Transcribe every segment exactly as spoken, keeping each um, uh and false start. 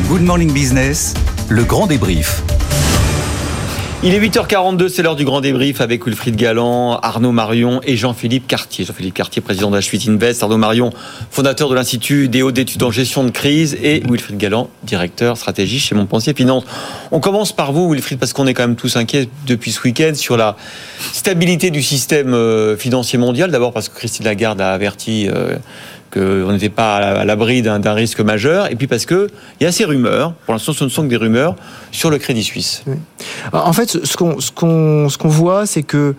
Good Morning Business, le grand débrief. Il est huit heures quarante-deux, c'est l'heure du grand débrief avec Wilfried Galland, Arnaud Marion et Jean-Philippe Cartier. Jean-Philippe Cartier, président d'H huit Invest, Arnaud Marion, fondateur de l'Institut des hautes études en gestion de crise, et Wilfried Galland, directeur stratégie chez Montpensier Finance. On commence par vous, Wilfried, parce qu'on est quand même tous inquiets depuis ce week-end sur la stabilité du système financier mondial. D'abord parce que Christine Lagarde a averti euh, qu'on n'était pas à l'abri d'un, d'un risque majeur, et puis parce qu'il y a ces rumeurs, pour l'instant ce ne sont que des rumeurs, sur le Crédit Suisse. Oui. En fait, ce qu'on, ce qu'on, ce qu'on voit, c'est que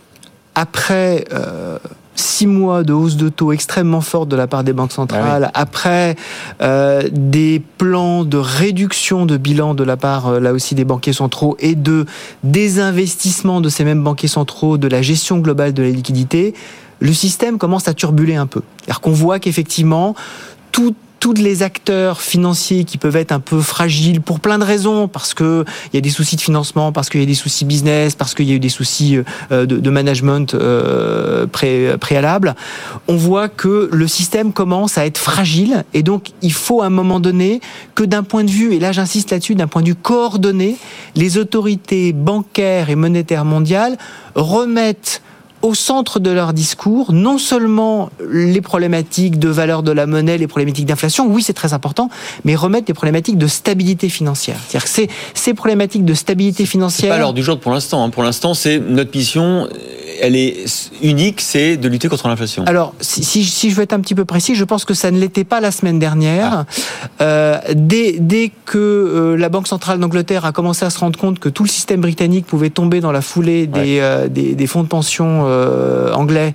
après euh, six mois de hausse de taux extrêmement forte de la part des banques centrales, ah oui. après euh, des plans de réduction de bilan de la part, euh, là aussi, des banquiers centraux, et de désinvestissement de ces mêmes banquiers centraux, de la gestion globale de la liquidité, le système commence à turbuler un peu. C'est-à-dire qu'on voit qu'effectivement, tout tous les acteurs financiers qui peuvent être un peu fragiles pour plein de raisons, parce que il y a des soucis de financement, parce qu'il y a des soucis business, parce qu'il y a eu des soucis de, de management euh, pré, préalable, on voit que le système commence à être fragile, et donc il faut à un moment donné que d'un point de vue, et là j'insiste là-dessus, d'un point de vue coordonné, les autorités bancaires et monétaires mondiales remettent au centre de leur discours, non seulement les problématiques de valeur de la monnaie, les problématiques d'inflation, oui c'est très important, mais remettre les problématiques de stabilité financière. C'est-à-dire que ces, ces problématiques de stabilité financière... C'est pas l'heure du jour pour l'instant. Hein. Pour l'instant, c'est notre mission, elle est unique, c'est de lutter contre l'inflation. Alors, si, si, si je veux être un petit peu précis, je pense que ça ne l'était pas la semaine dernière. Ah. Euh, dès, dès que euh, la Banque centrale d'Angleterre a commencé à se rendre compte que tout le système britannique pouvait tomber dans la foulée des, ouais. euh, des, des fonds de pension Euh, anglais,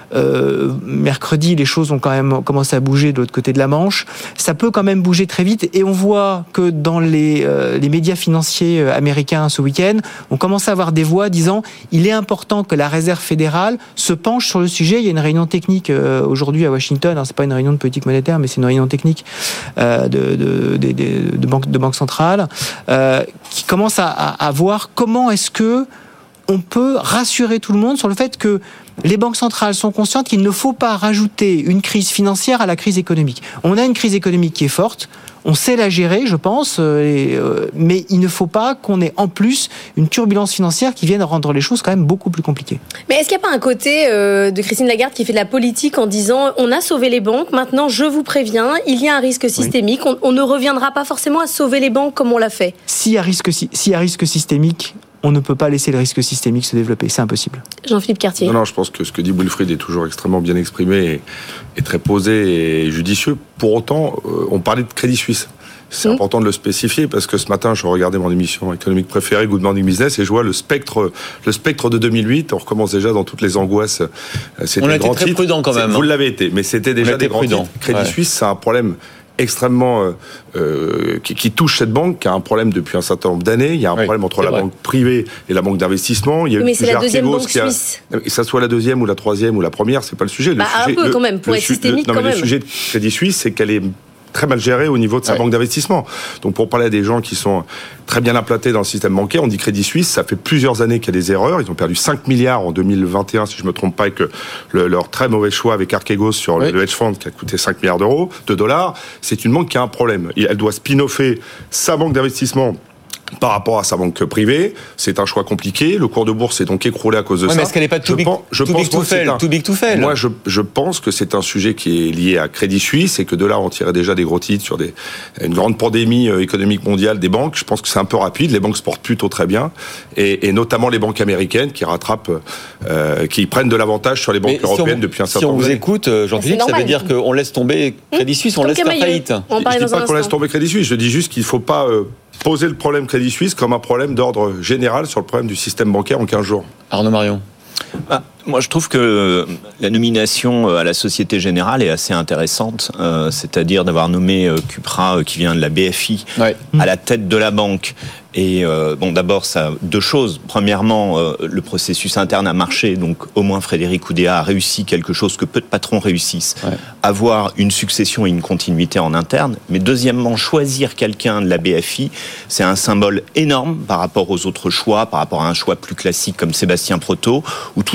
euh, mercredi, les choses ont quand même commencé à bouger de l'autre côté de la Manche. Ça peut quand même bouger très vite, et on voit que dans les, euh, les médias financiers américains ce week-end, on commence à avoir des voix disant il est important que la Réserve fédérale se penche sur le sujet. Il y a une réunion technique euh, aujourd'hui à Washington. Alors, c'est pas une réunion de politique monétaire, mais c'est une réunion technique euh, de, de, de, de, de, banque, de banque centrale euh, qui commence à, à, à voir comment est-ce que on peut rassurer tout le monde sur le fait que les banques centrales sont conscientes qu'il ne faut pas rajouter une crise financière à la crise économique. On a une crise économique qui est forte, on sait la gérer, je pense, mais il ne faut pas qu'on ait en plus une turbulence financière qui vienne rendre les choses quand même beaucoup plus compliquées. Mais est-ce qu'il n'y a pas un côté de Christine Lagarde qui fait de la politique en disant on a sauvé les banques, maintenant je vous préviens, il y a un risque systémique, oui. on, on ne reviendra pas forcément à sauver les banques comme on l'a fait. S'il y a risque, s'il y a risque systémique, on ne peut pas laisser le risque systémique se développer, c'est impossible. Jean-Philippe Cartier. Non, non, je pense que ce que dit Wilfried est toujours extrêmement bien exprimé et, et très posé et judicieux. Pour autant, euh, on parlait de Crédit Suisse. C'est mmh. important de le spécifier parce que ce matin, je regardais mon émission économique préférée, Good Morning Business, et je vois le spectre, le spectre de deux mille huit. On recommence déjà dans toutes les angoisses. C'était on a été très titres. prudent quand même. Vous l'avez été, mais c'était déjà des grands titres. Crédit ouais. Suisse, c'est un problème extrêmement euh, euh, qui, qui touche cette banque, qui a un problème depuis un certain nombre d'années. Il y a un oui, problème entre la vrai. banque privée et la banque d'investissement. Il y a oui, mais c'est la deuxième banque a, suisse. Que ça soit la deuxième ou la troisième ou la première, c'est pas le sujet. Le bah, sujet un peu le, quand même, pour le, être systémique le, non, quand mais même. Le sujet de Crédit Suisse, c'est qu'elle est très mal gérée au niveau de sa ouais. banque d'investissement. Donc pour parler à des gens qui sont très bien implantés dans le système bancaire, on dit Crédit Suisse, ça fait plusieurs années qu'il y a des erreurs. Ils ont perdu cinq milliards en deux mille vingt et un, si je ne me trompe pas, et que le, leur très mauvais choix avec Archegos sur oui. le hedge fund qui a coûté cinq milliards d'euros, de dollars, c'est une banque qui a un problème. Elle doit spin-offer sa banque d'investissement par rapport à sa banque privée. C'est un choix compliqué. Le cours de bourse s'est donc écroulé à cause de ouais, ça. Mais est-ce qu'elle n'est pas too, je big, pense, je too, pense big to fail, un, too big to fail Moi, je, je pense que c'est un sujet qui est lié à Crédit Suisse et que de là, on tirait déjà des gros titres sur des, une grande pandémie économique mondiale des banques. Je pense que c'est un peu rapide. Les banques se portent plutôt très bien. Et, et notamment les banques américaines qui rattrapent, euh, qui prennent de l'avantage sur les banques mais européennes si on, depuis un certain nombre d'années. Si on vous écoute, Jean-Philippe, ça veut dire qu'on laisse tomber Crédit Suisse, on Comme laisse faire faillite. On je ne dis pas qu'on laisse tomber Crédit Suisse. Je dis juste qu'il ne faut pas euh, poser le problème Crédit Suisse comme un problème d'ordre général sur le problème du système bancaire en quinze jours. Arnaud Marion. Ah, moi, je trouve que la nomination à la Société Générale est assez intéressante, euh, c'est-à-dire d'avoir nommé euh, Cupra, euh, qui vient de la B F I, ouais. à la tête de la banque. Et euh, bon, d'abord, ça deux choses. Premièrement, euh, le processus interne a marché, donc au moins Frédéric Oudéa a réussi quelque chose que peu de patrons réussissent, ouais. avoir une succession et une continuité en interne. Mais deuxièmement, choisir quelqu'un de la B F I, c'est un symbole énorme par rapport aux autres choix, par rapport à un choix plus classique comme Sébastien Proto, où tout d'un coup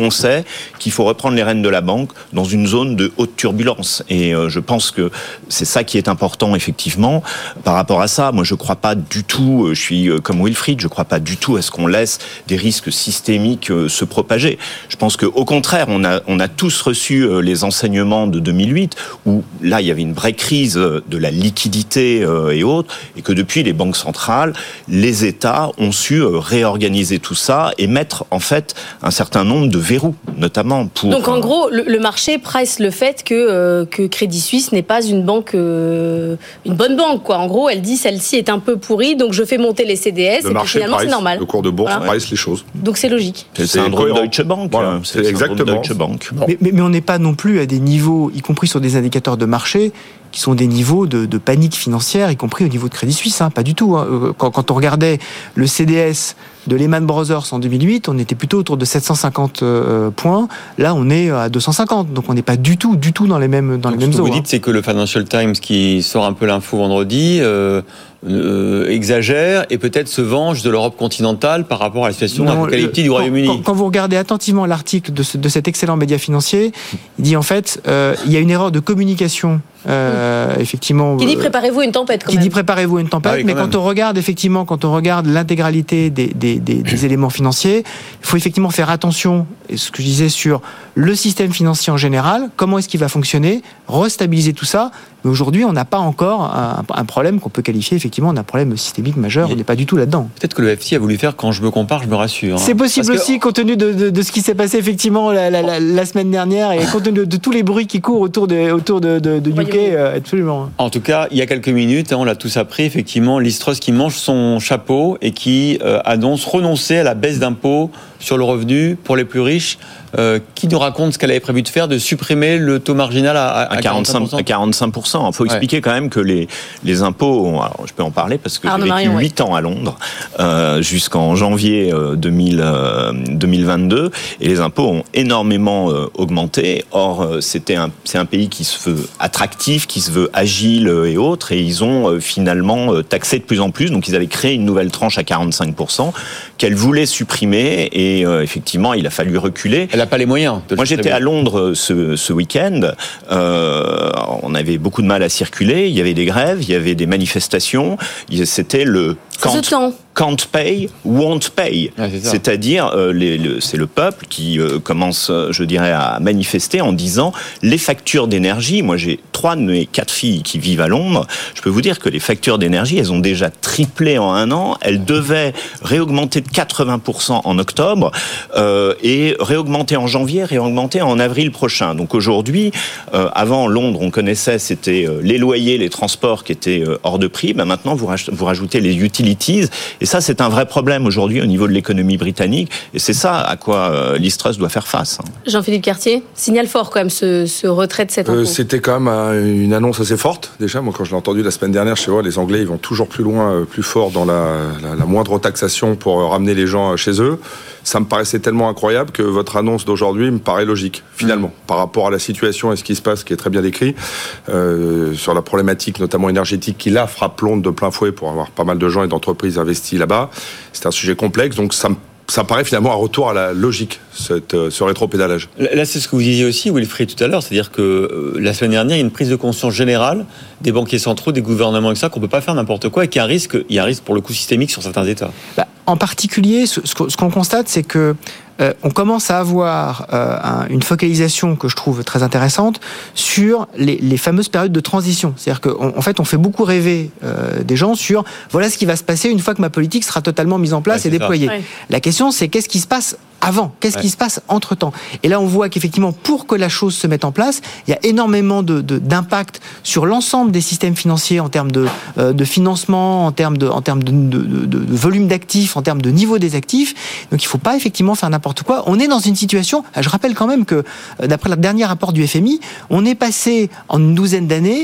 on sait qu'il faut reprendre les rênes de la banque dans une zone de haute turbulence. Et euh, je pense que c'est ça qui est important, effectivement, par rapport à ça. Moi, je ne crois pas du tout, je suis comme Wilfried, je ne crois pas du tout à ce qu'on laisse des risques systémiques euh, se propager. Je pense qu'au contraire, on a, on a tous reçu euh, les enseignements de deux mille huit, où là, il y avait une vraie crise de la liquidité euh, et autres, et que depuis, les banques centrales, les États ont su euh, réorganiser tout ça et mettre, en fait, un certain nombre de verrous, notamment pour... Donc, en gros, le, le marché presse le fait que, euh, que Crédit Suisse n'est pas une banque, euh, une bonne banque, quoi. En gros, elle dit, celle-ci est un peu pourrie, donc je fais monter les C D S, le et marché puis finalement, price, c'est normal. Le cours de bourse voilà. price les choses. Donc, c'est logique. C'est, c'est un drôle Deutsche Bank. Voilà, c'est, c'est exactement. Deutsche Bank. Bon. Mais, mais, mais on n'est pas non plus à des niveaux, y compris sur des indicateurs de marché, qui sont des niveaux de, de panique financière, y compris au niveau de Crédit Suisse, hein, pas du tout. Hein. Quand, quand on regardait le C D S de Lehman Brothers en deux mille huit, on était plutôt autour de sept cent cinquante euh, points. Là, on est à deux cent cinquante, donc on n'est pas du tout, du tout dans les mêmes dans donc, les mêmes ce que eaux. vous hein. dites, c'est que le Financial Times, qui sort un peu l'info vendredi, euh, euh, exagère et peut-être se venge de l'Europe continentale par rapport à la situation non, apocalyptique du Royaume-Uni. Quand, quand vous regardez attentivement l'article de, ce, de cet excellent média financier, il dit en fait, euh, il y a une erreur de communication. Euh, effectivement, qui dit préparez-vous à une tempête quand qui même. dit préparez-vous à une tempête, ah oui, mais quand même. on regarde effectivement, quand on regarde l'intégralité des, des, des, des éléments financiers, il faut effectivement faire attention, et ce que je disais sur le système financier en général, comment est-ce qu'il va fonctionner, restabiliser tout ça. Mais aujourd'hui, on n'a pas encore un, un problème qu'on peut qualifier effectivement d'un problème systémique majeur. On n'est pas du tout là-dedans. Peut-être que le F T a voulu faire quand je me compare, je me rassure. Hein. C'est possible Parce aussi, que... compte tenu de, de, de ce qui s'est passé effectivement la, la, la, la semaine dernière et compte tenu de, de tous les bruits qui courent autour de, autour de, de, de U K, euh, absolument. En tout cas, il y a quelques minutes, hein, on l'a tous appris, effectivement, Liz Truss qui mange son chapeau et qui euh, annonce renoncer à la baisse d'impôts sur le revenu pour les plus riches. Euh, qui nous raconte ce qu'elle avait prévu de faire, de supprimer le taux marginal à, à, à quarante-cinq pour cent. À quarante-cinq pour cent. Il faut expliquer ouais. quand même que les, les impôts, alors je peux en parler parce que Arnaud j'ai vécu huit ouais. ans à Londres, euh, jusqu'en janvier euh, deux mille, euh, deux mille vingt-deux, et les impôts ont énormément euh, augmenté. Or, euh, c'était un, c'est un pays qui se veut attractif, qui se veut agile euh, et autres, et ils ont euh, finalement euh, taxé de plus en plus. Donc, ils avaient créé une nouvelle tranche à quarante-cinq pour cent qu'elle voulait supprimer, et euh, effectivement, il a fallu reculer. Elle n'a pas les moyens. Moi, j'étais à Londres ce, ce week-end. Euh, on avait beaucoup de mal à circuler. Il y avait des grèves, il y avait des manifestations. C'était le can't, can't pay, won't pay. Ah, c'est C'est-à-dire, euh, les, le, c'est le peuple qui euh, commence, je dirais, à manifester en disant les factures d'énergie. Moi, j'ai trois de mes quatre filles qui vivent à Londres. Je peux vous dire que les factures d'énergie, elles ont déjà triplé en un an. Elles devaient réaugmenter de quatre-vingts pour cent en octobre euh, et réaugmenter en janvier, réaugmenter en avril prochain. Donc aujourd'hui, euh, avant Londres, on connaissait, c'était euh, les loyers, les transports qui étaient euh, hors de prix. Ben maintenant, vous, raj- vous rajoutez les utilities. Et ça, c'est un vrai problème aujourd'hui au niveau de l'économie britannique. Et c'est ça à quoi euh, Liz Truss doit faire face. Jean-Philippe Cartier, signal fort quand même ce, ce retrait de cet impôt. Euh, c'était quand même euh, une annonce assez forte. Déjà, moi, quand je l'ai entendu la semaine dernière, je sais pas, les Anglais, ils vont toujours plus loin, euh, plus fort dans la, la, la moindre taxation pour euh, ramener les gens euh, chez eux. Ça me paraissait tellement incroyable que votre annonce d'aujourd'hui me paraît logique, finalement, mmh. par rapport à la situation et ce qui se passe, qui est très bien décrit, euh, sur la problématique, notamment énergétique, qui là frappe Londres de plein fouet pour avoir pas mal de gens et d'entreprises investis là-bas. C'est un sujet complexe, donc ça me Ça paraît finalement un retour à la logique, cette, ce rétropédalage. Là, c'est ce que vous disiez aussi, Wilfried, tout à l'heure. C'est-à-dire que euh, la semaine dernière, il y a une prise de conscience générale des banquiers centraux, des gouvernements, et ça, qu'on ne peut pas faire n'importe quoi et qu'il y a un risque, il y a un risque pour le coup systémique sur certains États. Bah, en particulier, ce, ce qu'on constate, c'est que euh, on commence à avoir euh, un, une focalisation que je trouve très intéressante sur les, les fameuses périodes de transition. C'est-à-dire qu'en en fait, on fait beaucoup rêver euh, des gens sur voilà ce qui va se passer une fois que ma politique sera totalement mise en place ouais, et déployée. Ouais. La question, c'est qu'est-ce qui se passe avant ? Qu'est-ce ouais. qui se passe entre-temps ? Et là, on voit qu'effectivement, pour que la chose se mette en place, il y a énormément de, de, d'impact sur l'ensemble des systèmes financiers en termes de, euh, de financement, en termes de, en termes de, de, de, de volume d'actifs, en termes de niveau des actifs. Donc, il ne faut pas effectivement faire n'importe quoi. On est dans une situation, je rappelle quand même que, d'après le dernier rapport du F M I, on est passé en une douzaine d'années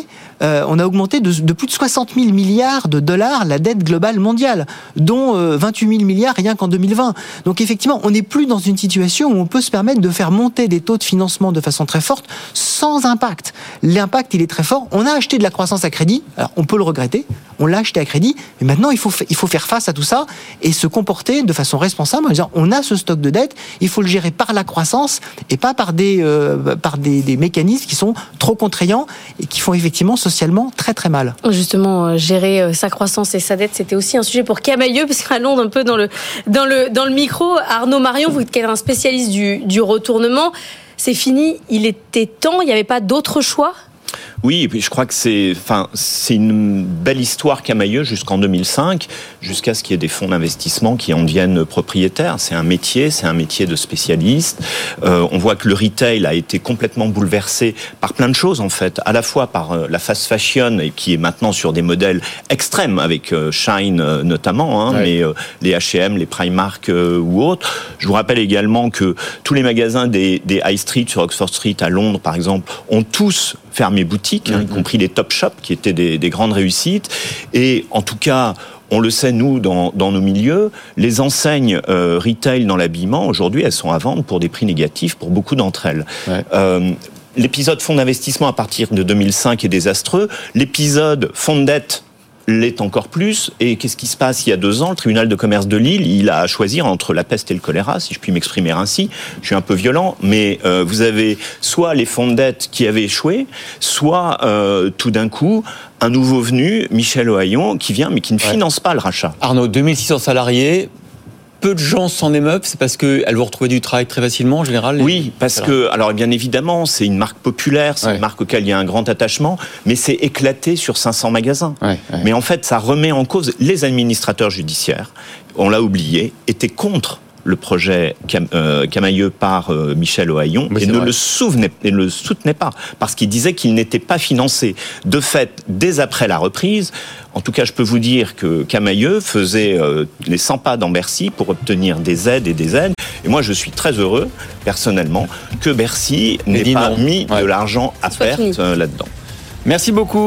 euh, on a augmenté de, de plus de soixante mille milliards de dollars la dette globale mondiale, dont euh, vingt-huit mille milliards rien qu'en deux mille vingt. Donc effectivement, on n'est plus dans une situation où on peut se permettre de faire monter des taux de financement de façon très forte sans impact. L'impact, il est très fort. On a acheté de la croissance à crédit. Alors, on peut le regretter. On l'a acheté à crédit. Mais maintenant, il faut, il faut faire face à tout ça et se comporter de façon responsable en disant, on a ce stock de dette, il faut le gérer par la croissance et pas par des, euh, par des, des mécanismes qui sont trop contraignants et qui font effectivement socialement très très mal. Justement, euh, gérer euh, sa croissance et sa dette, c'était aussi un sujet pour Camaïeu, parce qu'allons un peu dans le, dans le, dans le micro. Arnaud Marion, vous êtes un spécialiste du, du retournement. C'est fini, il était temps, il n'y avait pas d'autre choix ? Oui, et puis je crois que c'est, enfin, c'est une belle histoire Camaïeu jusqu'en deux mille cinq, jusqu'à ce qu'il y ait des fonds d'investissement qui en deviennent propriétaires. C'est un métier, c'est un métier de spécialiste. Euh, on voit que le retail a été complètement bouleversé par plein de choses en fait, à la fois par euh, la fast fashion qui est maintenant sur des modèles extrêmes avec euh, Shine euh, notamment, hein, ouais. mais euh, les H et M, les Primark euh, ou autres. Je vous rappelle également que tous les magasins des, des High Street sur Oxford Street à Londres par exemple ont tous fermé boutique, hein, mmh. y compris les Top Shop qui étaient des, des grandes réussites. Et en tout cas, on le sait nous dans, dans nos milieux, les enseignes euh, retail dans l'habillement aujourd'hui, elles sont à vendre pour des prix négatifs pour beaucoup d'entre elles. Ouais. Euh, l'épisode fonds d'investissement à partir de deux mille cinq est désastreux. L'épisode fonds de dette l'est encore plus. Et qu'est-ce qui se passe il y a deux ans? Le tribunal de commerce de Lille, il a à choisir entre la peste et le choléra, si je puis m'exprimer ainsi. Je suis un peu violent, mais euh, vous avez soit les fonds de dette qui avaient échoué, soit euh, tout d'un coup un nouveau venu, Michel Ohaillon, qui vient mais qui ne ouais. finance pas le rachat. Arnaud, deux mille six cents salariés. Peu de gens s'en émeuvent, c'est parce qu'elles vont retrouver du travail très facilement en général? Oui, parce que, alors bien évidemment, c'est une marque populaire, c'est ouais. une marque auquel il y a un grand attachement, mais c'est éclaté sur cinq cents magasins. Ouais, ouais. Mais en fait, ça remet en cause les administrateurs judiciaires, on l'a oublié, étaient contre le projet Cam, euh, Camaïeu par euh, Michel Ohaillon et ne le, souvenait, ne le soutenait pas, parce qu'il disait qu'il n'était pas financé. De fait, dès après la reprise, en tout cas, je peux vous dire que Camaïeu faisait euh, les cent pas dans Bercy pour obtenir des aides et des aides. Et moi, je suis très heureux, personnellement, que Bercy n'ait pas non. mis ouais. de l'argent à perte euh, là-dedans. Merci beaucoup.